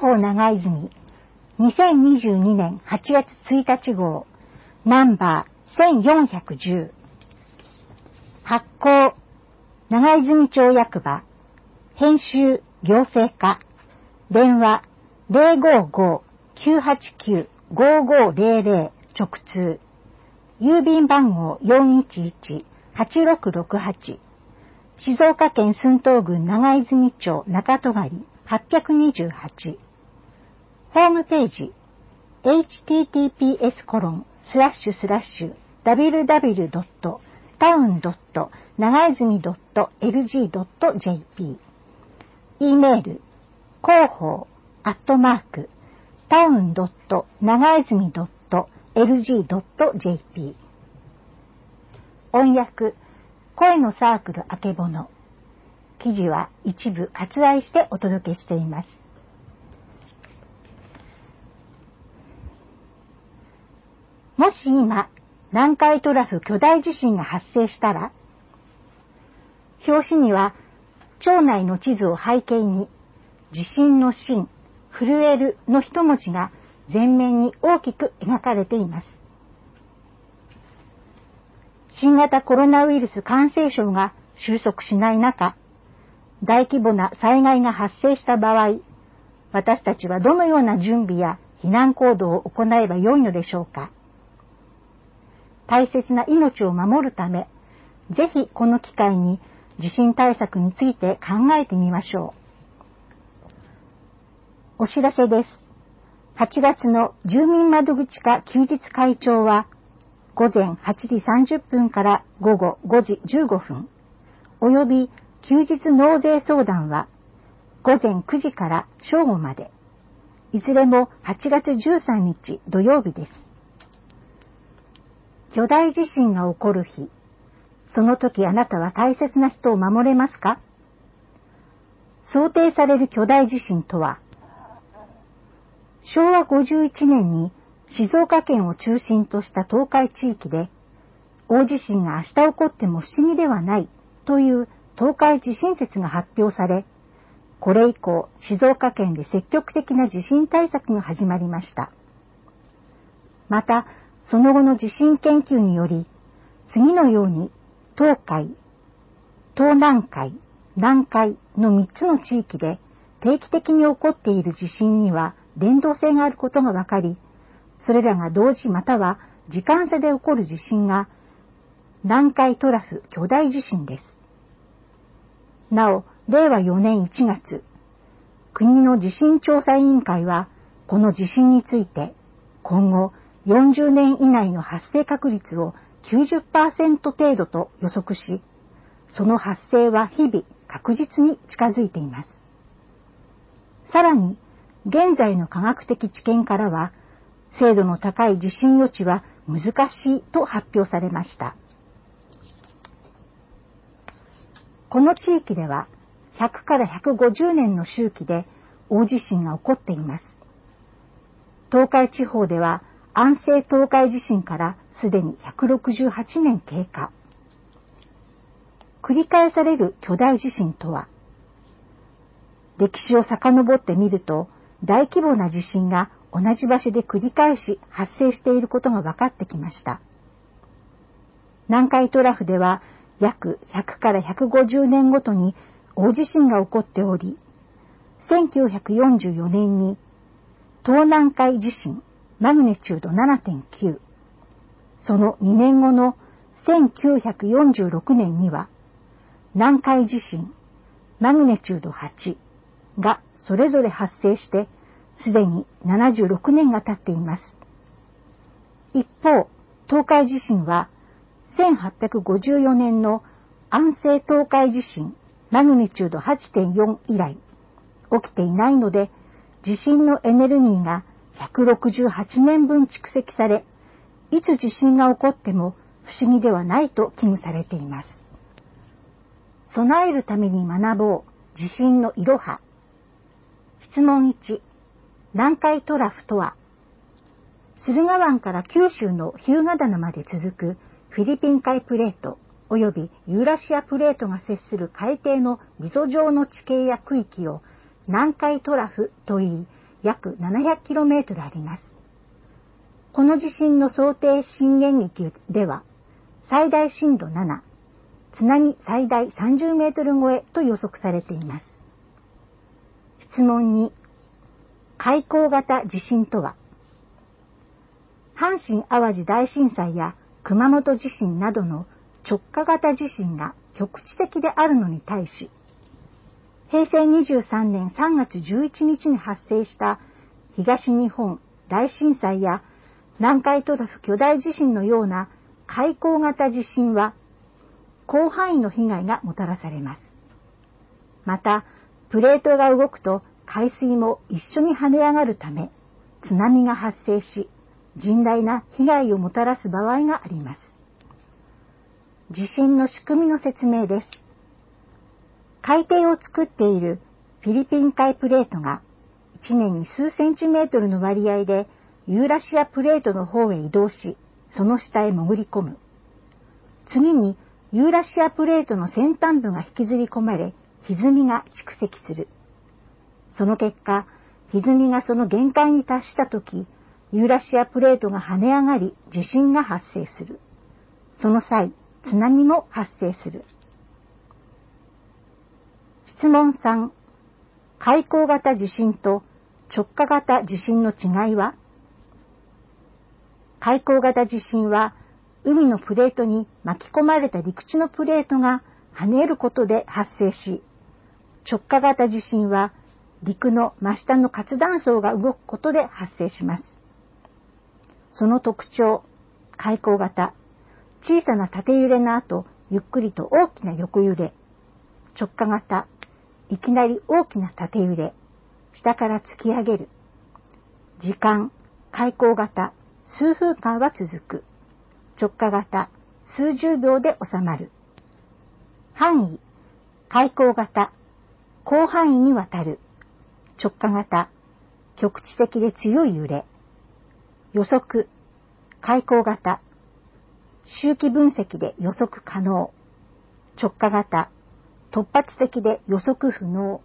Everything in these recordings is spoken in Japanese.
報長泉2022年8月1日号ナンバー1410発行長泉町役場編集行政課電話055-989-5500直通郵便番号411-8668静岡県駿東郡長泉町中戸狩828ホームページ https://www.town.nagaizumi.lg.jp e メール広報@town.nagaizumi.lg.jp 音訳声のサークルあけぼの記事は一部割愛してお届けしています。もし今南海トラフ巨大地震が発生したら、表紙には町内の地図を背景に地震の震、震えるの一文字が前面に大きく描かれています。新型コロナウイルス感染症が収束しない中、大規模な災害が発生した場合、私たちはどのような準備や避難行動を行えばよいのでしょうか。大切な命を守るため、ぜひこの機会に地震対策について考えてみましょう。お知らせです。8月の住民窓口課休日会長は、午前8時30分から午後5時15分、および休日納税相談は午前9時から正午まで、いずれも8月13日土曜日です。巨大地震が起こる日、その時あなたは大切な人を守れますか？想定される巨大地震とは、昭和51年に静岡県を中心とした東海地域で、大地震が明日起こっても不思議ではないという東海地震説が発表され、これ以降静岡県で積極的な地震対策が始まりました。また、その後の地震研究により、次のように東海、東南海、南海の3つの地域で定期的に起こっている地震には連動性があることが分かり、それらが同時または時間差で起こる地震が南海トラフ巨大地震です。なお、令和4年1月、国の地震調査委員会はこの地震について今後40年以内の発生確率を 90% 程度と予測し、その発生は日々確実に近づいています。さらに、現在の科学的知見からは、精度の高い地震予知は難しいと発表されました。この地域では100から150年の周期で大地震が起こっています。東海地方では安政東海地震からすでに168年経過。繰り返される巨大地震とは、歴史を遡ってみると大規模な地震が同じ場所で繰り返し発生していることが分かってきました。南海トラフでは約100から150年ごとに大地震が起こっており、1944年に東南海地震マグニチュード 7.9、その2年後の1946年には南海地震マグニチュード8がそれぞれ発生してすでに76年が経っています。一方、東海地震は1854年の安政東海地震マグニチュード 8.4 以来起きていないので、地震のエネルギーが168年分蓄積され、いつ地震が起こっても不思議ではないと危惧されています。備えるために学ぼう地震のいろは。質問1、南海トラフとは、駿河湾から九州の日向灘まで続くフィリピン海プレート及びユーラシアプレートが接する海底の溝状の地形や区域を南海トラフといい、 約 700km あります。この地震の想定震源域では、最大震度7、津波最大30メートル超えと予測されています。質問2、海溝型地震とは、阪神・淡路大震災や熊本地震などの直下型地震が局地的であるのに対し、平成23年3月11日に発生した東日本大震災や南海トラフ巨大地震のような海溝型地震は広範囲の被害がもたらされます。また、プレートが動くと海水も一緒に跳ね上がるため、津波が発生し、甚大な被害をもたらす場合があります。地震の仕組みの説明です。海底を作っているフィリピン海プレートが1年に数センチメートルの割合でユーラシアプレートの方へ移動し、その下へ潜り込む。次にユーラシアプレートの先端部が引きずり込まれ、歪みが蓄積する。その結果、歪みがその限界に達したとき、ユーラシアプレートが跳ね上がり、地震が発生する。その際、津波も発生する。質問3、海溝型地震と直下型地震の違いは？海溝型地震は、海のプレートに巻き込まれた陸地のプレートが跳ねることで発生し、直下型地震は、陸の真下の活断層が動くことで発生します。その特徴、海溝型、小さな縦揺れの後、ゆっくりと大きな横揺れ。直下型、いきなり大きな縦揺れ。下から突き上げる。時間、海溝型、数分間は続く。直下型、数十秒で収まる。範囲、海溝型、広範囲にわたる。直下型、局地的で強い揺れ。予測、海溝型、周期分析で予測可能。直下型、突発的で予測不能。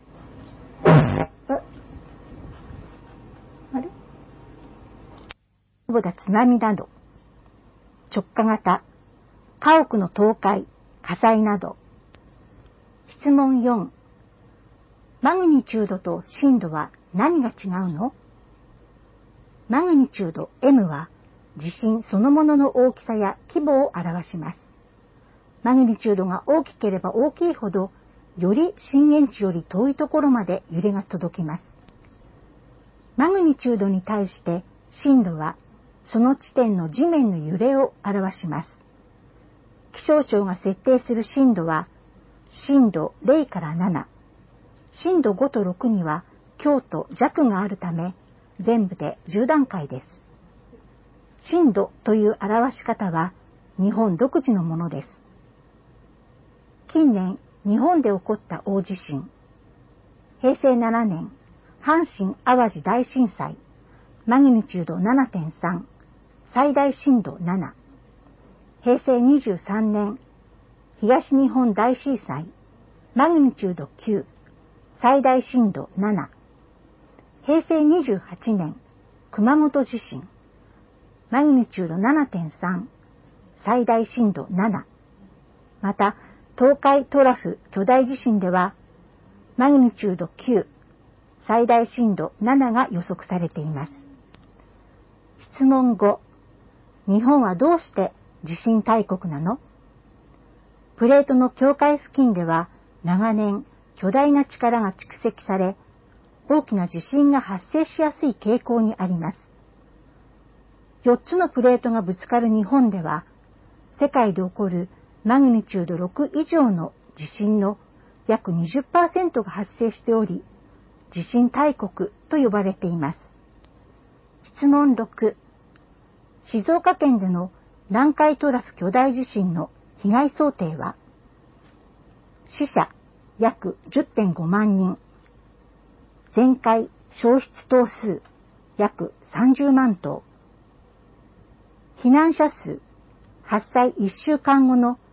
津波など。直下型、家屋の倒壊、火災など。質問4、マグニチュードと震度は何が違うの？マグニチュード M は地震そのものの大きさや規模を表します。マグニチュードが大きければ大きいほど、より震源地より遠いところまで揺れが届きます。マグニチュードに対して震度はその地点の地面の揺れを表します。気象庁が設定する震度は震度0から7、震度5と6には強と弱があるため、全部で10段階です。震度という表し方は日本独自のものです。近年、日本で起こった大地震。平成7年、阪神・淡路大震災、マグニチュード 7.3、最大震度7。平成23年、東日本大震災、マグニチュード9、最大震度7。平成28年、熊本地震、マグニチュード 7.3、最大震度7。また、東海トラフ巨大地震では、マグニチュード9、最大震度7が予測されています。質問5、日本はどうして地震大国なの？プレートの境界付近では、長年巨大な力が蓄積され、大きな地震が発生しやすい傾向にあります。4つのプレートがぶつかる日本では、世界で起こるマグニチュード6以上の地震の約 20% が発生しており、地震大国と呼ばれています。質問6、静岡県での南海トラフ巨大地震の被害想定は、死者約 10.5 万人、全壊焼失棟数約30万棟、避難者数発災1週間後の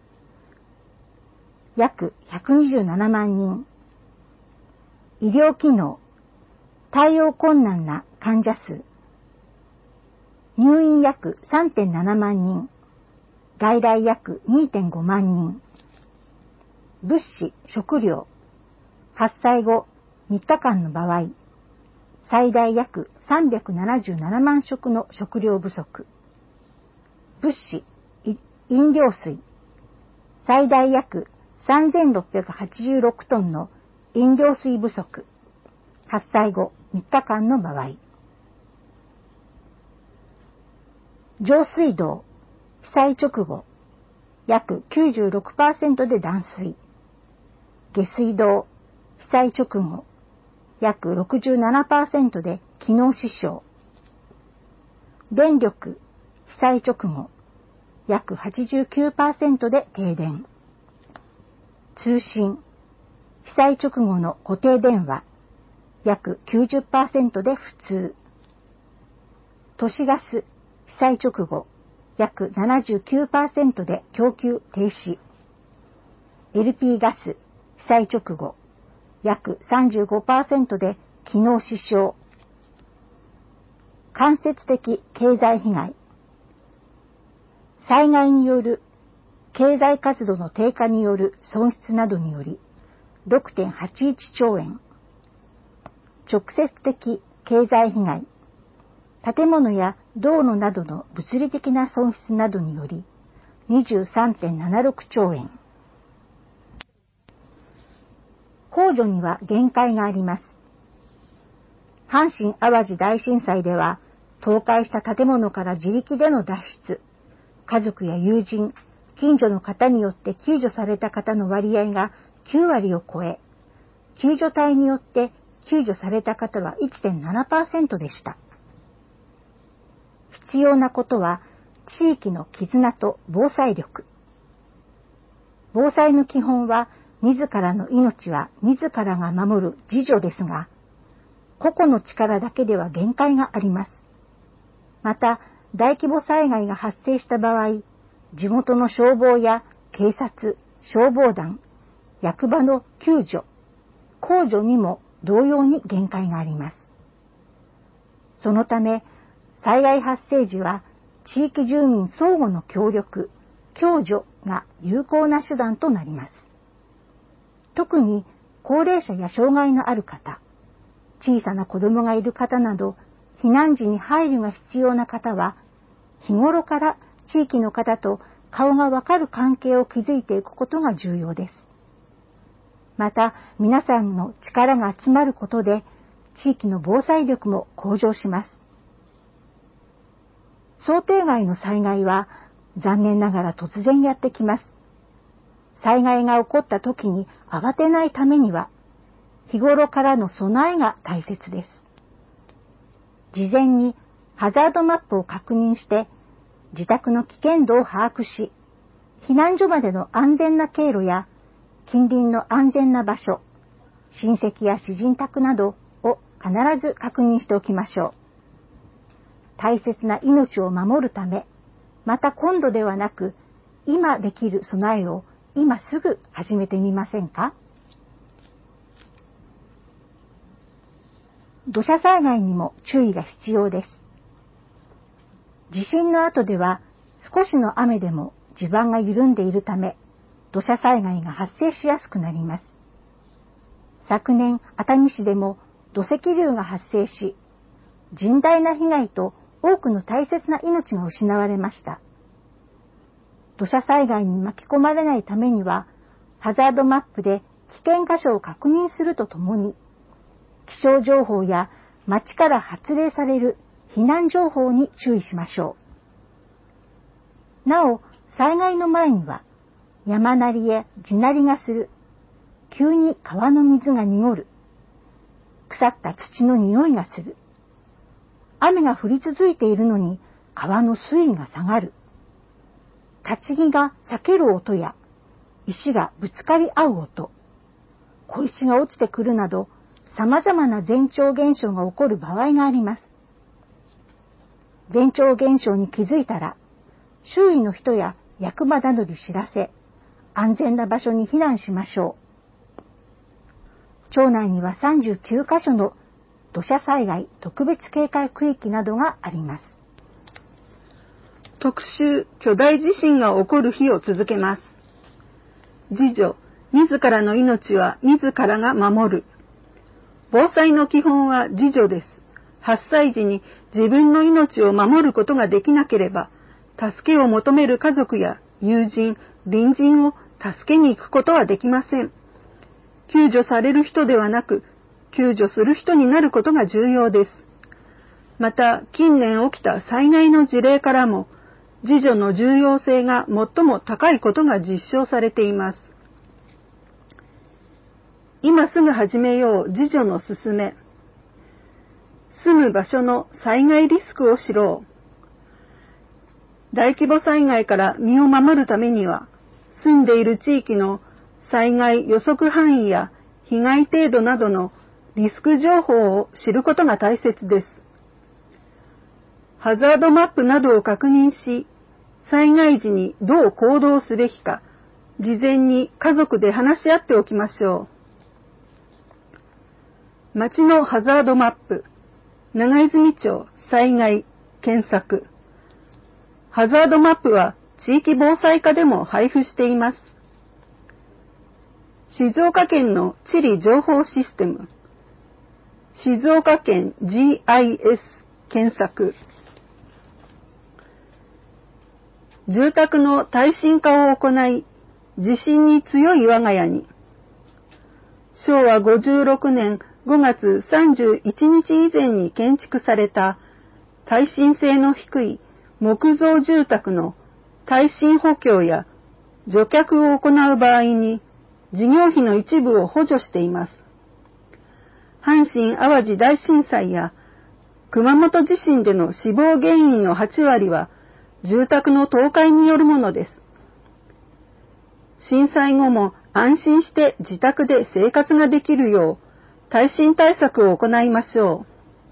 約127万人、医療機能対応困難な患者数。入院約 3.7 万人。外来約 2.5 万人。物資・食料。発災後3日間の場合、最大約377万食の食料不足。物資・飲料水。最大約3686トンの飲料水不足。発災後3日間の場合。上水道。被災直後、約 96% で断水。下水道。被災直後、約 67% で機能失調。電力。被災直後、約 89% で停電。通信。被災直後の固定電話、約 90% で不通。都市ガス。被災直後、約 79% で供給停止。LP ガス。被災直後、約 35% で機能失調。間接的経済被害。災害による経済活動の低下による損失などにより 6.81 兆円。直接的経済被害。建物や道路などの物理的な損失などにより 23.76 兆円。控除には限界があります。阪神・淡路大震災では、倒壊した建物から自力での脱出、家族や友人、近所の方によって救助された方の割合が9割を超え、救助隊によって救助された方は 1.7% でした。必要なことは、地域の絆と防災力。防災の基本は、自らの命は自らが守る自助ですが、個々の力だけでは限界があります。また、大規模災害が発生した場合、地元の消防や警察、消防団、役場の救助、公助にも同様に限界があります。そのため、災害発生時は地域住民相互の協力、共助が有効な手段となります。特に高齢者や障害のある方、小さな子供がいる方など、避難時に配慮が必要な方は、日頃から地域の方と顔がわかる関係を築いていくことが重要です。また、皆さんの力が集まることで、地域の防災力も向上します。想定外の災害は、残念ながら突然やってきます。災害が起こった時に慌てないためには、日頃からの備えが大切です。事前にハザードマップを確認して、自宅の危険度を把握し、避難所までの安全な経路や、近隣の安全な場所、親戚や知人宅などを必ず確認しておきましょう。大切な命を守るため、また今度ではなく、今できる備えを今すぐ始めてみませんか？土砂災害にも注意が必要です。地震の後では少しの雨でも地盤が緩んでいるため、土砂災害が発生しやすくなります。昨年、熱海市でも土石流が発生し、甚大な被害と多くの大切な命が失われました。土砂災害に巻き込まれないためには、ハザードマップで危険箇所を確認するとともに、気象情報や町から発令される避難情報に注意しましょう。なお、災害の前には、山鳴りや地鳴りがする、急に川の水が濁る、腐った土の匂いがする、雨が降り続いているのに川の水位が下がる、立ち木が裂ける音や石がぶつかり合う音、小石が落ちてくるなど様々な前兆現象が起こる場合があります。前兆現象に気づいたら、周囲の人や役場などに知らせ、安全な場所に避難しましょう。町内には39カ所の土砂災害特別警戒区域などがあります。 特集、巨大地震が起こる日を続けます。自助、自らの命は自らが守る。防災の基本は自助です。発災時に自分の命を守ることができなければ、助けを求める家族や友人、隣人を助けに行くことはできません。救助される人ではなく、救助する人になることが重要です。また、近年起きた災害の事例からも、自助の重要性が最も高いことが実証されています。今すぐ始めよう自助のすすめ。住む場所の災害リスクを知ろう。大規模災害から身を守るためには、住んでいる地域の災害予測範囲や被害程度などのリスク情報を知ることが大切です。ハザードマップなどを確認し、災害時にどう行動すべきか、事前に家族で話し合っておきましょう。町のハザードマップ、長泉町災害検索。ハザードマップは地域防災課でも配布しています。静岡県の地理情報システム、静岡県 GIS 検索。住宅の耐震化を行い、地震に強い我が家に。昭和56年5月31日以前に建築された耐震性の低い木造住宅の耐震補強や除却を行う場合に事業費の一部を補助しています。阪神・淡路大震災や熊本地震での死亡原因の8割は住宅の倒壊によるものです。震災後も安心して自宅で生活ができるよう耐震対策を行いましょ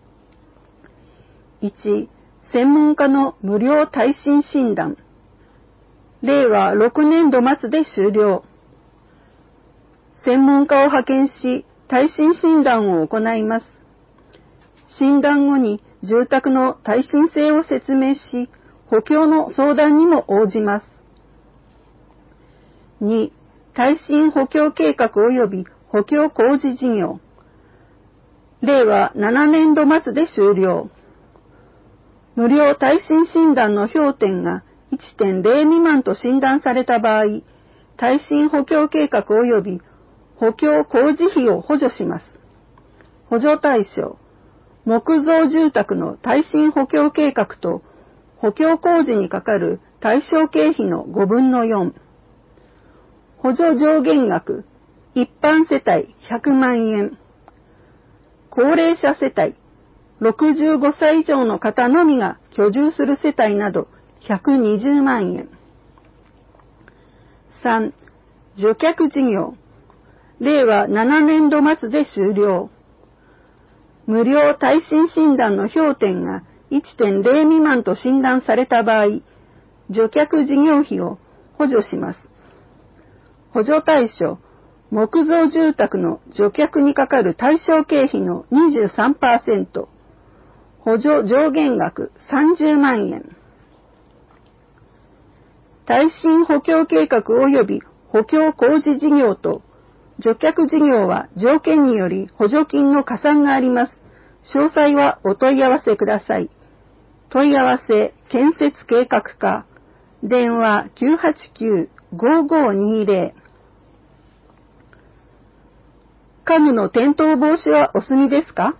う。1、専門家の無料耐震診断。令和6年度末で終了。専門家を派遣し、耐震診断を行います。診断後に住宅の耐震性を説明し、補強の相談にも応じます。2、耐震補強計画及び補強工事事業。令和7年度末で終了。無料耐震診断の評点が 1.0 未満と診断された場合、耐震補強計画及び補強工事費を補助します。補助対象、木造住宅の耐震補強計画と補強工事にかかる対象経費の5分の4。補助上限額、一般世帯100万円。高齢者世帯、65歳以上の方のみが居住する世帯など120万円。3、除却事業。令和7年度末で終了。無料耐震診断の評点が 1.0 未満と診断された場合、除却事業費を補助します。補助対象、木造住宅の除却にかかる対象経費の 23%、補助上限額30万円。耐震補強計画及び補強工事事業と除却事業は条件により補助金の加算があります。詳細はお問い合わせください。問い合わせ、建設計画課、電話 989-5520。家具の転倒防止はお済みですか？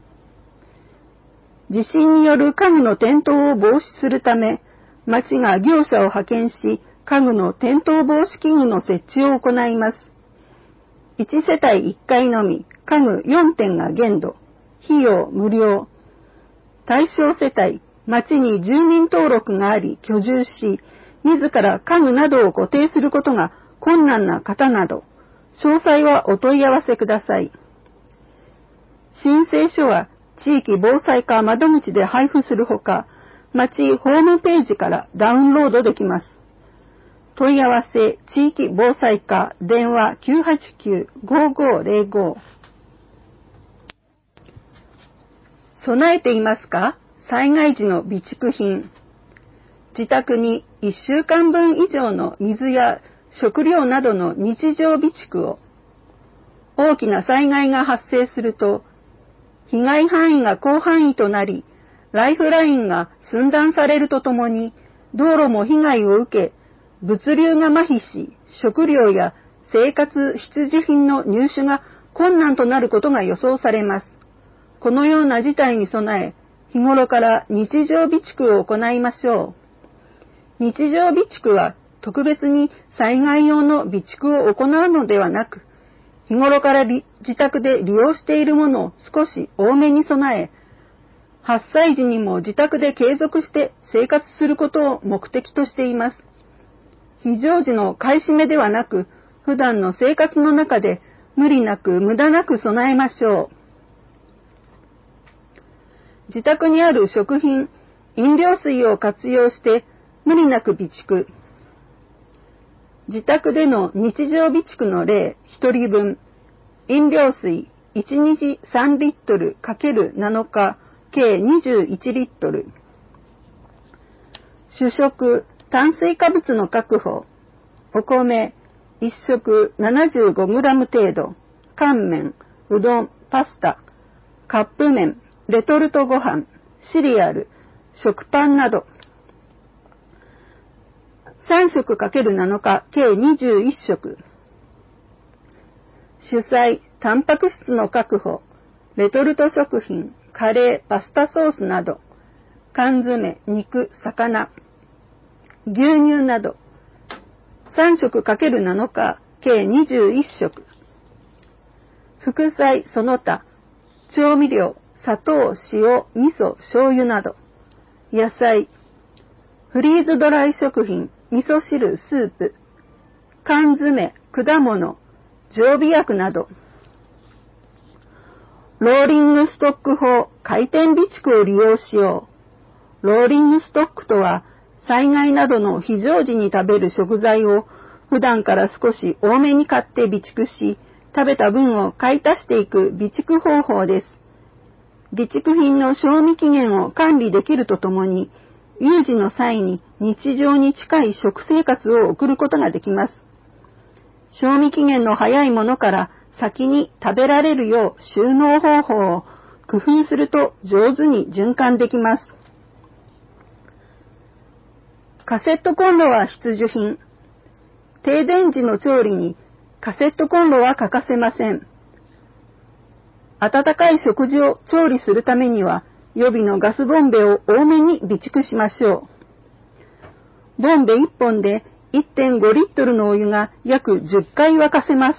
地震による家具の転倒を防止するため、町が業者を派遣し、家具の転倒防止器具の設置を行います。1世帯1回のみ、家具4点が限度、費用無料。対象世帯、町に住民登録があり居住し、自ら家具などを固定することが困難な方など、詳細はお問い合わせください。申請書は地域防災課窓口で配布するほか、町ホームページからダウンロードできます。問い合わせ、地域防災課、電話 989-5505。 備えていますか？災害時の備蓄品。自宅に1週間分以上の水や食料などの日常備蓄を。大きな災害が発生すると、被害範囲が広範囲となり、ライフラインが寸断されるとともに、道路も被害を受け、物流が麻痺し、食料や生活必需品の入手が困難となることが予想されます。このような事態に備え、日頃から日常備蓄を行いましょう。日常備蓄は特別に災害用の備蓄を行うのではなく、日頃から自宅で利用しているものを少し多めに備え、発災時にも自宅で継続して生活することを目的としています。非常時の買い占めではなく、普段の生活の中で無理なく無駄なく備えましょう。自宅にある食品、飲料水を活用して無理なく備蓄。自宅での日常備蓄の例1人分、飲料水1日3リットル ×7 日計21リットル。主食、炭水化物の確保。お米1食 75g 程度、乾麺、うどん、パスタ、カップ麺、レトルトご飯、シリアル、食パンなど。3食 ×7 日計21食。主菜、タンパク質の確保、レトルト食品、カレー、パスタソースなど、缶詰、肉、魚、牛乳など、3食 ×7 日計21食。副菜、その他、調味料、砂糖、塩、味噌、醤油など、野菜、フリーズドライ食品、味噌汁、スープ、缶詰、果物、常備薬など、ローリングストック法、回転備蓄を利用しよう。ローリングストックとは、災害などの非常時に食べる食材を普段から少し多めに買って備蓄し、食べた分を買い足していく備蓄方法です。備蓄品の賞味期限を管理できるとともに、有事の際に日常に近い食生活を送ることができます。賞味期限の早いものから先に食べられるよう収納方法を工夫すると上手に循環できます。カセットコンロは必需品。停電時の調理にカセットコンロは欠かせません。温かい食事を調理するためには予備のガスボンベを多めに備蓄しましょう。ボンベ1本で 1.5 リットルのお湯が約10回沸かせます。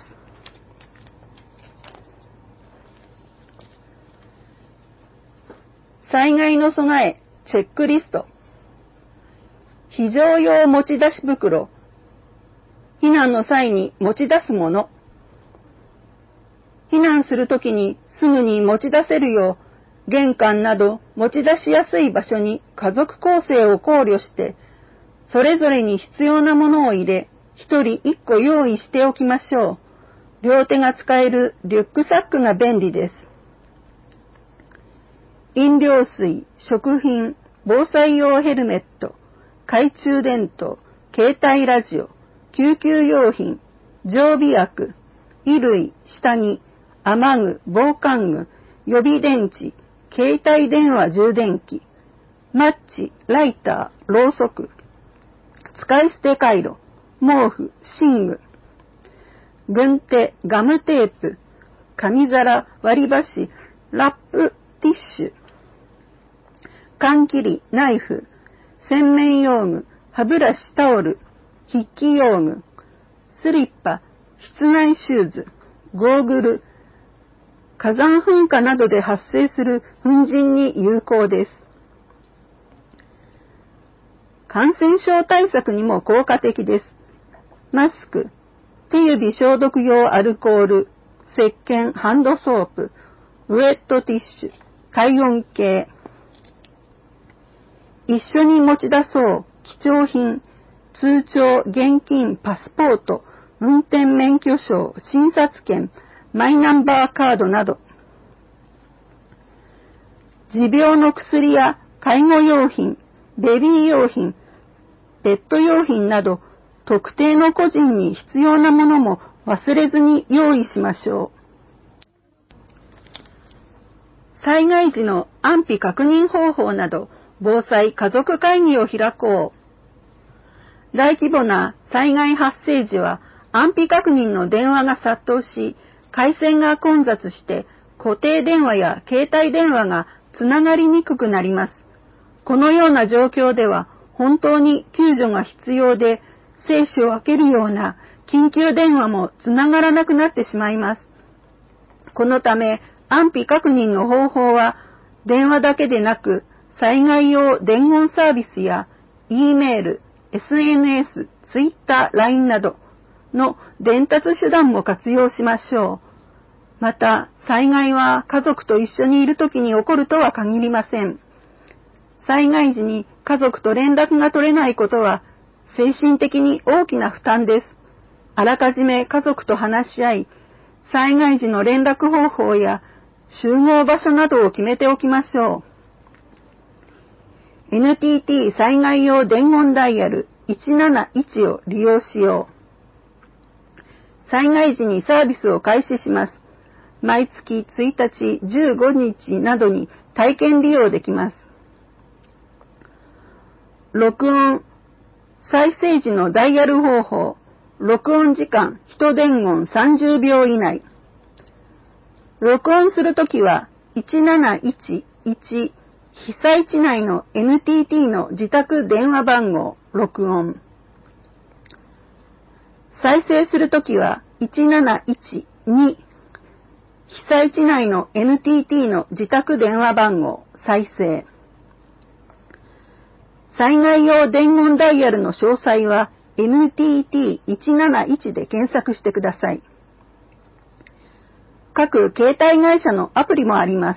災害の備え、チェックリスト。非常用持ち出し袋。避難の際に持ち出すもの。避難するときにすぐに持ち出せるよう、玄関など持ち出しやすい場所に家族構成を考慮して、それぞれに必要なものを入れ、一人一個用意しておきましょう。両手が使えるリュックサックが便利です。飲料水、食品、防災用ヘルメット、懐中電灯、携帯ラジオ、救急用品、常備薬、衣類、下着、雨具、防寒具、予備電池、携帯電話充電器、マッチ、ライター、ろうそく、使い捨てカイロ、毛布、寝具、軍手、ガムテープ、紙皿、割り箸、ラップ、ティッシュ、缶切り、ナイフ、洗面用具、歯ブラシ、タオル、筆記用具、スリッパ、室内シューズ、ゴーグル、火山噴火などで発生する粉塵に有効です。感染症対策にも効果的です。マスク、手指消毒用アルコール、石鹸、ハンドソープ、ウェットティッシュ、体温計。一緒に持ち出そう貴重品、通帳、現金、パスポート、運転免許証、診察券、マイナンバーカードなど。 持病の薬や介護用品、ベビー用品、ペット用品など、特定の個人に必要なものも忘れずに用意しましょう。災害時の安否確認方法など、防災家族会議を開こう。大規模な災害発生時は、安否確認の電話が殺到し、回線が混雑して、固定電話や携帯電話がつながりにくくなります。このような状況では、本当に救助が必要で、生死を分けるような緊急電話もつながらなくなってしまいます。このため、安否確認の方法は、電話だけでなく、災害用伝言サービスや、E メール、SNS、Twitter、LINE などの伝達手段も活用しましょう。また、災害は家族と一緒にいるときに起こるとは限りません。災害時に家族と連絡が取れないことは、精神的に大きな負担です。あらかじめ家族と話し合い、災害時の連絡方法や集合場所などを決めておきましょう。NTT 災害用伝言ダイヤル171を利用しよう。災害時にサービスを開始します。毎月1日、15日などに体験利用できます。録音、再生時のダイヤル方法、録音時間、一伝言30秒以内。録音するときは、1711、被災地内の NTT の自宅電話番号、録音。再生するときは、1712、被災地内の NTT の自宅電話番号、再生。災害用伝言ダイヤルの詳細は NTT171 で検索してください。各携帯会社のアプリもあります。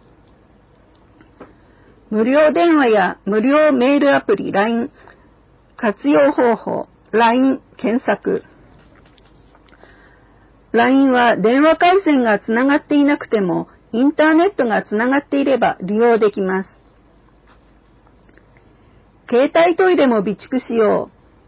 無料電話や無料メールアプリ LINE、活用方法 LINE 検索。LINE は電話回線がつながっていなくてもインターネットがつながっていれば利用できます。携帯トイレも備蓄しよ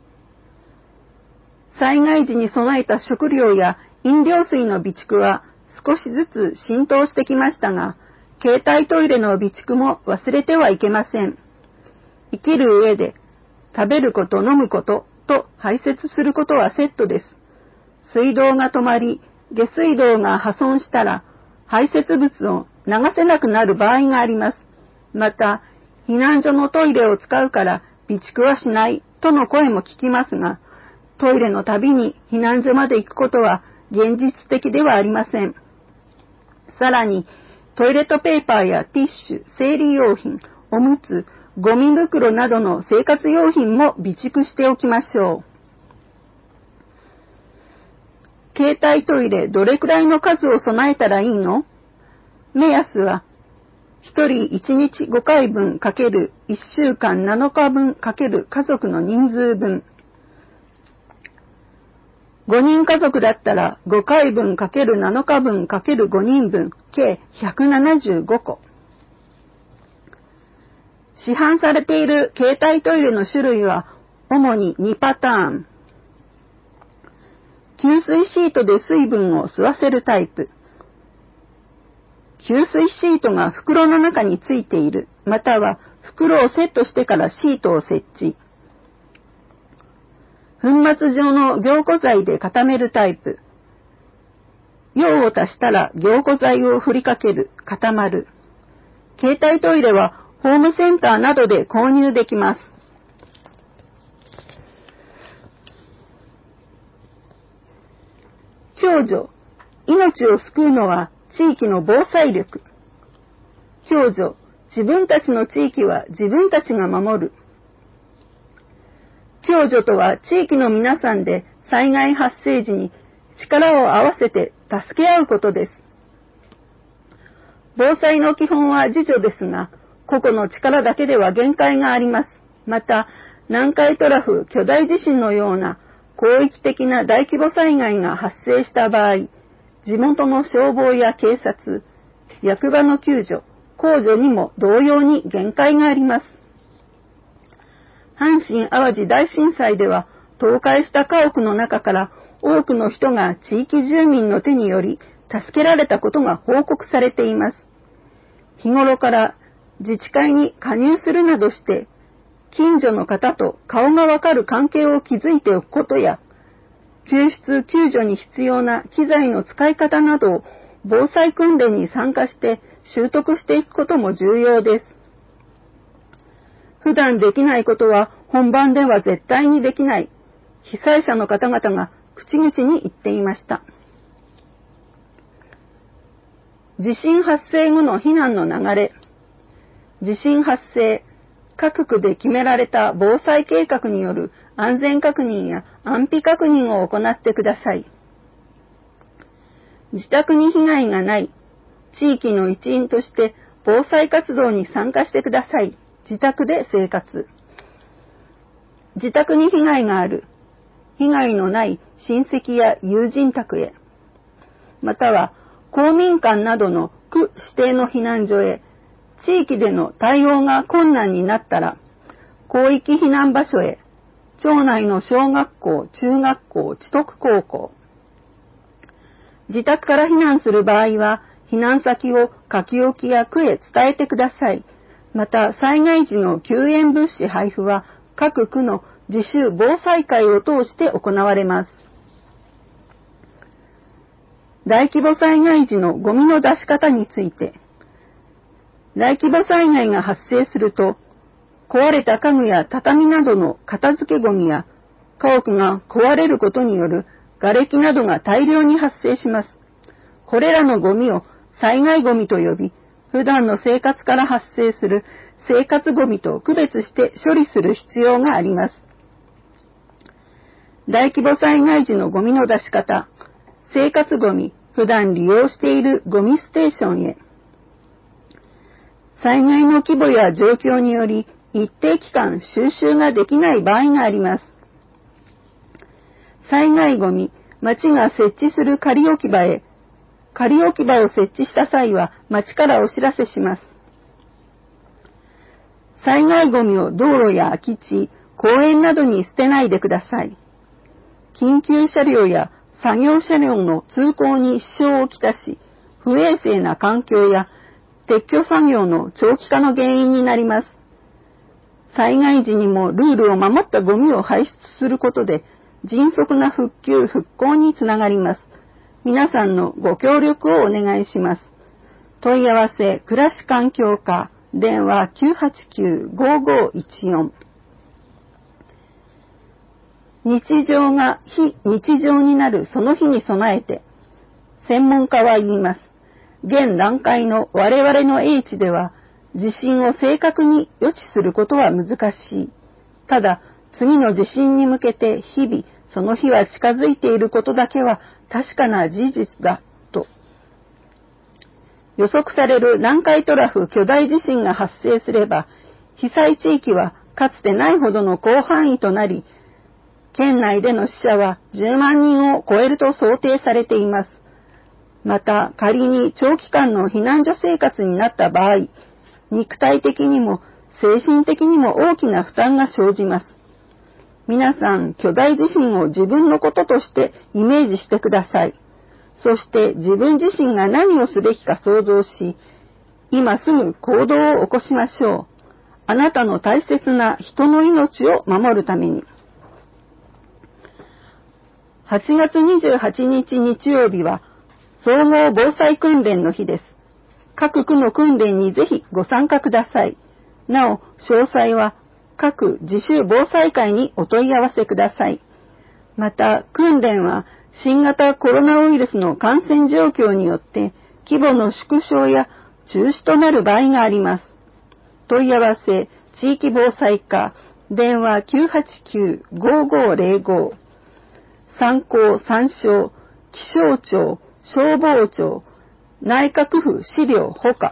う。災害時に備えた食料や飲料水の備蓄は少しずつ浸透してきましたが、携帯トイレの備蓄も忘れてはいけません。生きる上で食べること、飲むことと排泄することはセットです。水道が止まり、下水道が破損したら排泄物を流せなくなる場合があります。また、避難所のトイレを使うから備蓄はしないとの声も聞きますが、トイレのたびに避難所まで行くことは現実的ではありません。さらに、トイレットペーパーやティッシュ、生理用品、おむつ、ゴミ袋などの生活用品も備蓄しておきましょう。携帯トイレどれくらいの数を備えたらいいの？目安は、1人1日5回分かける1週間7日分かける家族の人数分。5人家族だったら5回分かける7日分かける5人分、計175個。市販されている携帯トイレの種類は主に2パターン。吸水シートで水分を吸わせるタイプ。吸水シートが袋の中についている、または袋をセットしてからシートを設置。粉末状の凝固剤で固めるタイプ。用を足したら凝固剤を振りかける、固まる。携帯トイレはホームセンターなどで購入できます。共助。命を救うのは地域の防災力。共助。自分たちの地域は自分たちが守る。共助とは地域の皆さんで災害発生時に力を合わせて助け合うことです。防災の基本は自助ですが、個々の力だけでは限界があります。また、南海トラフ巨大地震のような広域的な大規模災害が発生した場合、地元の消防や警察、役場の救助、 公助にも同様に限界があります。阪神・淡路大震災では、倒壊した家屋の中から多くの人が地域住民の手により助けられたことが報告されています。日頃から自治会に加入するなどして、近所の方と顔がわかる関係を築いておくことや、救出・救助に必要な機材の使い方などを防災訓練に参加して習得していくことも重要です。普段できないことは本番では絶対にできない、被災者の方々が口々に言っていました。地震発生後の避難の流れ。地震発生、各区で決められた防災計画による安全確認や安否確認を行ってください。自宅に被害がない、地域の一員として防災活動に参加してください。自宅で生活。自宅に被害がある、被害のない親戚や友人宅へ、または公民館などの区指定の避難所へ、地域での対応が困難になったら、広域避難場所へ、町内の小学校、中学校、知徳高校。自宅から避難する場合は、避難先を書き置きや区へ伝えてください。また、災害時の救援物資配布は、各区の自主防災会を通して行われます。大規模災害時のゴミの出し方について、大規模災害が発生すると、壊れた家具や畳などの片付けゴミや、家屋が壊れることによる瓦礫などが大量に発生します。これらのゴミを災害ゴミと呼び、普段の生活から発生する生活ゴミと区別して処理する必要があります。大規模災害時のゴミの出し方、生活ゴミ、普段利用しているゴミステーションへ。災害の規模や状況により一定期間収集ができない場合があります。災害ゴミ、町が設置する仮置き場へ、仮置き場を設置した際は町からお知らせします。災害ゴミを道路や空き地、公園などに捨てないでください。緊急車両や作業車両の通行に支障をきたし、不衛生な環境や撤去作業の長期化の原因になります。災害時にもルールを守ったゴミを排出することで、迅速な復旧・復興につながります。皆さんのご協力をお願いします。問い合わせ、暮らし環境課、電話 989-5514。日常が非日常になるその日に備えて、専門家は言います。現段階の我々の英知では、地震を正確に予知することは難しい。ただ、次の地震に向けて日々、その日は近づいていることだけは確かな事実だ、と。予測される南海トラフ巨大地震が発生すれば、被災地域はかつてないほどの広範囲となり、県内での死者は10万人を超えると想定されています。また、仮に長期間の避難所生活になった場合、肉体的にも精神的にも大きな負担が生じます。皆さん、巨大地震を自分のこととしてイメージしてください。そして自分自身が何をすべきか想像し、今すぐ行動を起こしましょう。あなたの大切な人の命を守るために。8月28日日曜日は、総合防災訓練の日です。各区の訓練にぜひご参加ください。なお、詳細は各自主防災会にお問い合わせください。また、訓練は新型コロナウイルスの感染状況によって規模の縮小や中止となる場合があります。問い合わせ、地域防災課、電話 989-5505、参考参照、気象庁、消防庁、内閣府資料ほか。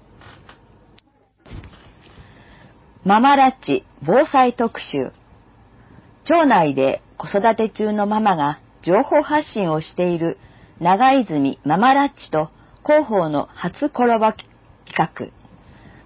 ママラッチ防災特集。町内で子育て中のママが情報発信をしている長泉ママラッチと広報の初コラボ企画。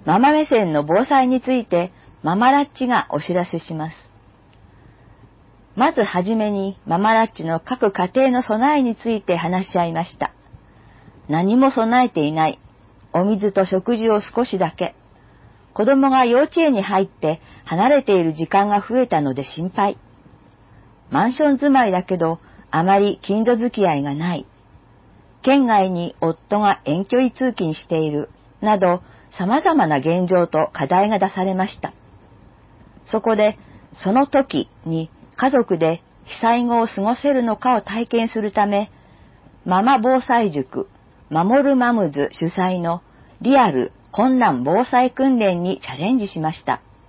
ママ目線の防災についてママラッチがお知らせします。まずはじめにママラッチの各家庭の備えについて話し合いました。何も備えていない。お水と食事を少しだけ。子供が幼稚園に入って離れている時間が増えたので心配。マンション住まいだけどあまり近所付き合いがない。県外に夫が遠距離通勤している。など様々な現状と課題が出されました。そこでその時に家族で被災後を過ごせるのかを体験するため、ママ防災塾守るマムズ主催のリアル困難防災訓練にチャレンジしました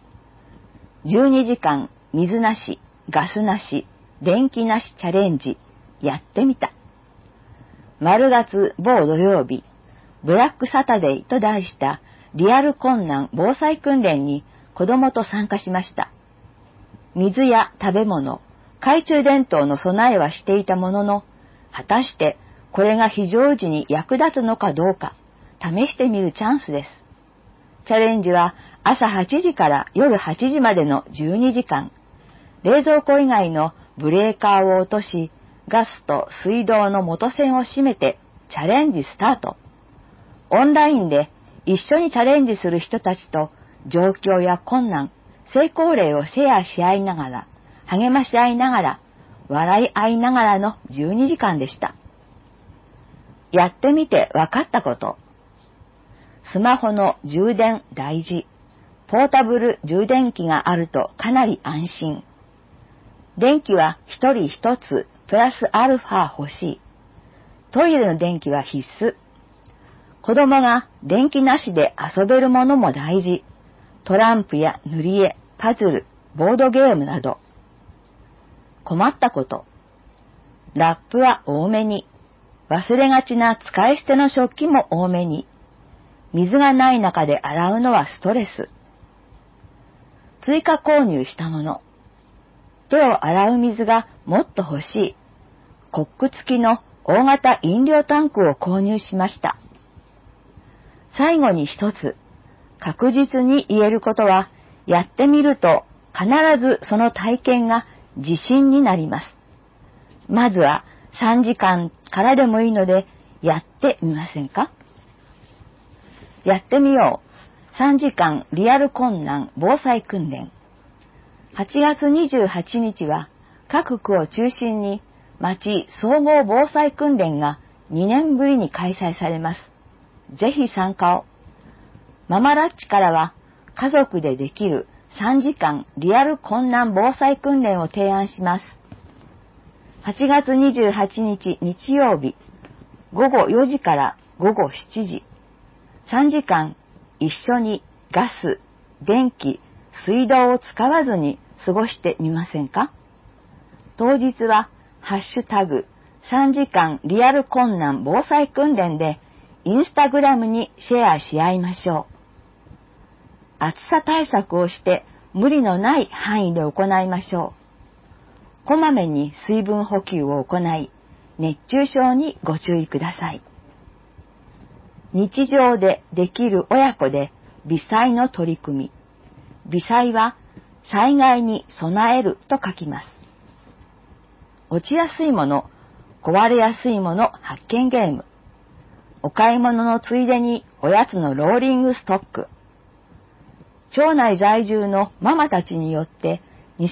。12時間水なし、ガスなし、電気なしチャレンジ、やってみた。丸月某土曜日、ブラックサタデーと題したリアル困難防災訓練に子供と参加しました。水や食べ物、懐中電灯の備えはしていたものの、果たしてこれが非常時に役立つのかどうか、試してみるチャンスです。チャレンジは朝8時から夜8時までの12時間、冷蔵庫以外のブレーカーを落とし、ガスと水道の元栓を閉めてチャレンジスタート。オンラインで一緒にチャレンジする人たちと状況や困難、成功例をシェアし合いながら、励まし合いながら、笑い合いながらの12時間でした。やってみて分かったこと。スマホの充電大事。ポータブル充電器があるとかなり安心。電気は一人一つプラスアルファ欲しい。トイレの電気は必須。子供が電気なしで遊べるものも大事。トランプや塗り絵、パズル、ボードゲームなど。困ったこと。ラップは多めに。忘れがちな使い捨ての食器も多めに。水がない中で洗うのはストレス。追加購入したもの。手を洗う水がもっと欲しい。コック付きの大型飲料タンクを購入しました。最後に一つ、確実に言えることは、やってみると必ずその体験が自信になります。まずは3時間からでもいいのでやってみませんか？やってみよう。3時間リアル困難防災訓練。8月28日は各区を中心に町総合防災訓練が2年ぶりに開催されます。ぜひ参加を。ママラッチからは家族でできる3時間リアル困難防災訓練を提案します。8月28日日曜日、午後4時から午後7時、3時間一緒にガス、電気、水道を使わずに過ごしてみませんか？当日はハッシュタグ3時間リアル困難防災訓練でインスタグラムにシェアし合いましょう。暑さ対策をして無理のない範囲で行いましょう。こまめに水分補給を行い、熱中症にご注意ください。日常でできる親子で微災の取り組み。微災は災害に備えると書きます。落ちやすいもの、壊れやすいもの発見ゲーム。お買い物のついでにおやつのローリングストック。町内在住のママたちによって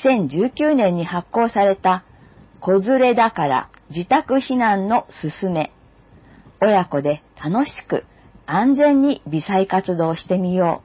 2019年に発行された子連れだから自宅避難のすすめ。親子で楽しく安全に微災活動をしてみよ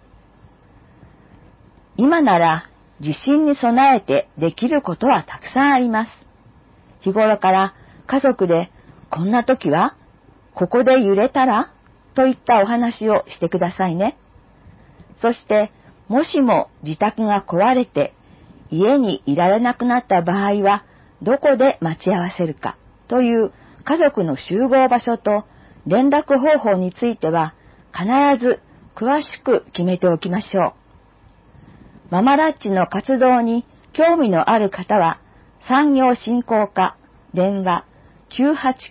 う。今なら地震に備えてできることはたくさんあります。日頃から家族でこんな時はここで揺れたらといったお話をしてくださいね。そしてもしも自宅が壊れて家にいられなくなった場合はどこで待ち合わせるかという家族の集合場所と連絡方法については必ず詳しく決めておきましょう。ママラッチの活動に興味のある方は産業振興課電話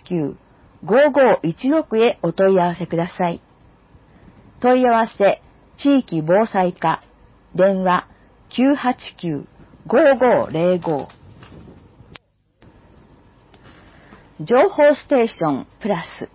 989-5516 へお問い合わせください。問い合わせ地域防災課、電話 989-5505。情報ステーションプラス。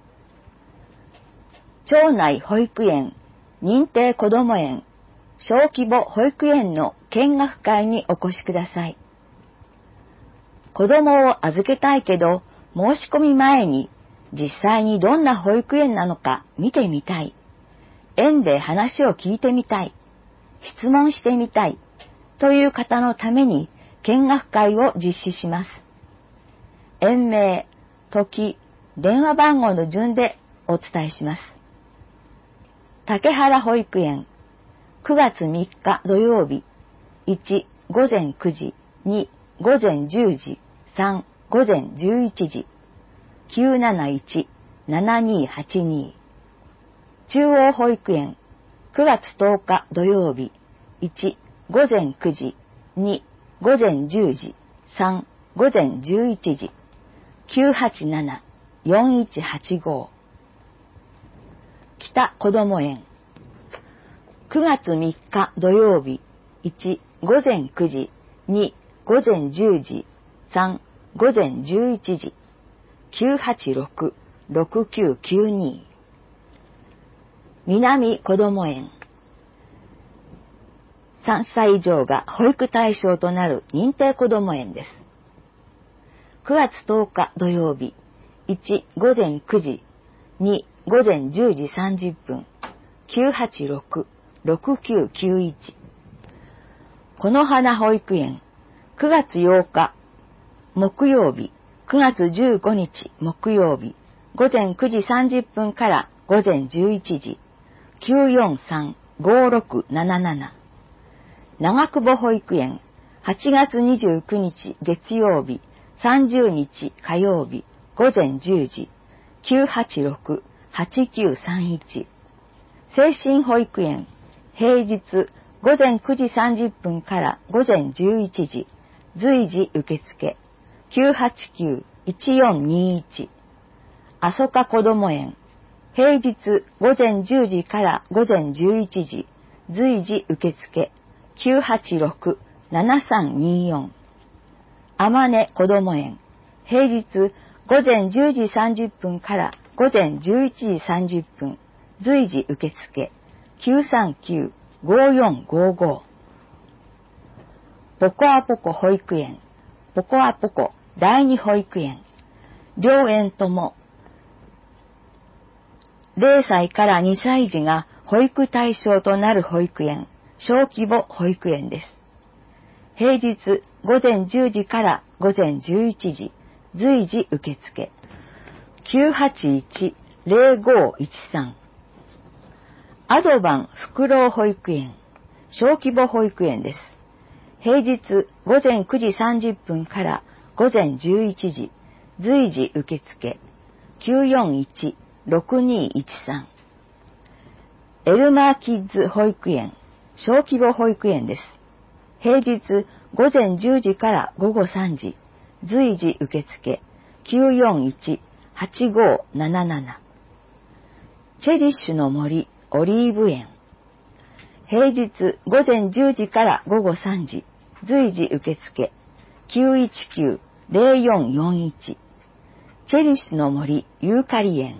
町内保育園、認定こども園、小規模保育園の見学会にお越しください。子供を預けたいけど、申し込み前に実際にどんな保育園なのか見てみたい。園で話を聞いてみたい。質問してみたい。という方のために見学会を実施します。園名、時、電話番号の順でお伝えします。竹原保育園、9月3日土曜日、1、午前9時、2、午前10時、3、午前11時、971-7282。中央保育園、9月10日土曜日、1、午前9時、2、午前10時、3、午前11時、987-4185。北こども園、9月3日土曜日、1、午前9時、2、午前10時、3、午前11時、986-6992。南こども園、3歳以上が保育対象となる認定こども園です。9月10日土曜日、1、午前9時、2、午前10時30分、986-6991。この花保育園、9月8日木曜日、9月15日木曜日、午前9時30分から午前11時、943-5677。長久保保育園、8月29日月曜日、30日火曜日、午前10時、986-8931。清新保育園、平日午前9時30分から午前11時、随時受付、989-1421。あそかこども園、平日午前10時から午前11時、随時受付、986-7324。あまねこども園、平日午前10時30分から午前11時30分、随時受付、939-5455。ポコアポコ保育園、ポコアポコ第二保育園、両園とも、0歳から2歳児が保育対象となる保育園、小規模保育園です。平日午前10時から午前11時、随時受付、981-0513。アドバンフクロウ保育園、小規模保育園です。平日午前9時30分から午前11時、随時受付、941-6213。エルマーキッズ保育園、小規模保育園です。平日午前10時から午後3時、随時受付、941-8577。チェリッシュの森オリーブ園、平日午前10時から午後3時、随時受付、919-0441。チェリッシュの森ユーカリ園、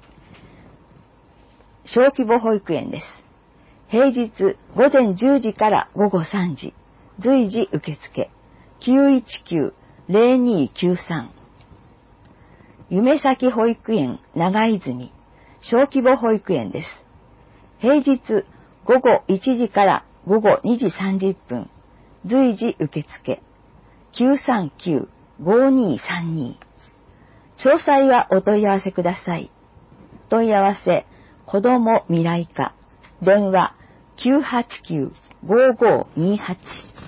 小規模保育園です。平日午前10時から午後3時、随時受付、919-0293。夢咲保育園長泉、小規模保育園です。平日午後1時から午後2時30分、随時受付、939-5232。詳細はお問い合わせください。問い合わせ、子ども未来課、電話 989-5528。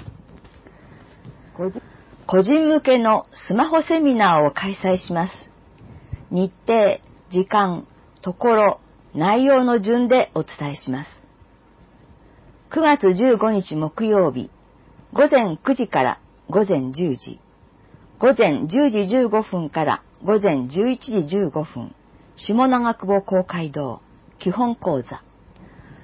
個人向けのスマホセミナーを開催します。日程、時間、ところ、内容の順でお伝えします。9月15日木曜日、午前9時から午前10時、午前10時15分から午前11時15分、下長久保公会堂、基本講座。9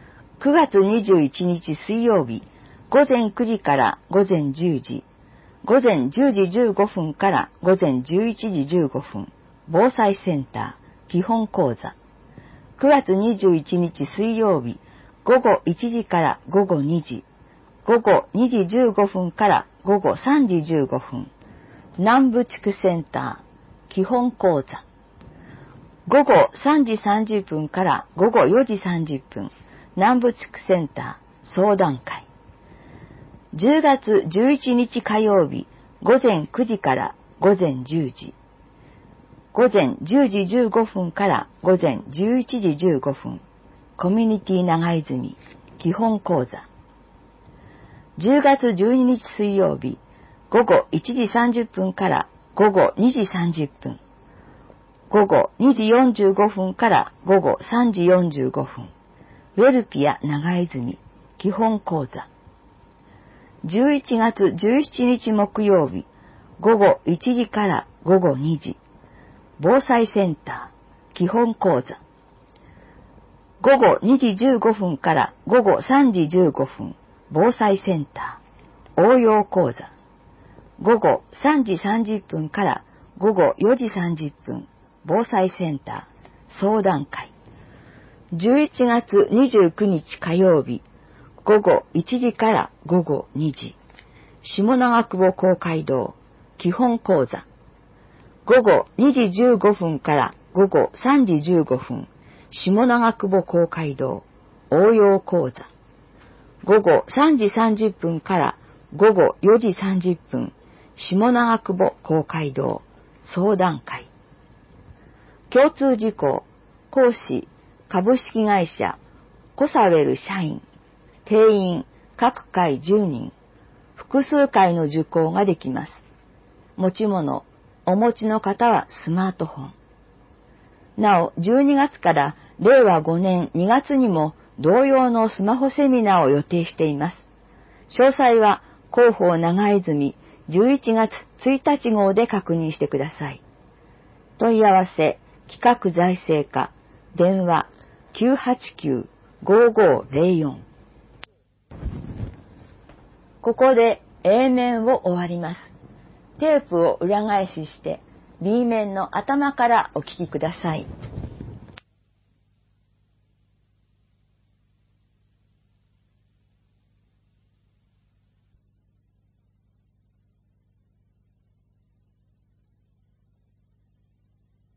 9月21日水曜日、午前9時から午前10時、午前10時15分から午前11時15分、防災センター、基本講座。9月21日水曜日、午後1時から午後2時、午後2時15分から午後3時15分、南部地区センター、基本講座。午後3時30分から午後4時30分、南部地区センター、相談会。10月11日火曜日、午前9時から午前10時、午前10時15分から午前11時15分、コミュニティ長泉、基本講座。10月12日水曜日、午後1時30分から午後2時30分、午後2時45分から午後3時45分、ウェルピア長泉、基本講座。11月17日木曜日、午後1時から午後2時、防災センター、基本講座。午後2時15分から午後3時15分、防災センター、応用講座。午後3時30分から午後4時30分、防災センター、相談会。11月29日火曜日、午後1時から午後2時、下長久保公会堂、基本講座。午後2時15分から午後3時15分、下長久保公会堂、応用講座。午後3時30分から午後4時30分、下長久保公会堂、相談会。共通事項、講師、株式会社、コサウェル社員、定員、各回10人、複数回の受講ができます。持ち物、お持ちの方はスマートフォン。なお、12月から令和5年2月にも同様のスマホセミナーを予定しています。詳細は広報長泉11月1日号で確認してください。問い合わせ、企画財政課、電話 989-5504。ここで A 面を終わります。テープを裏返しして B 面の頭からお聞きください。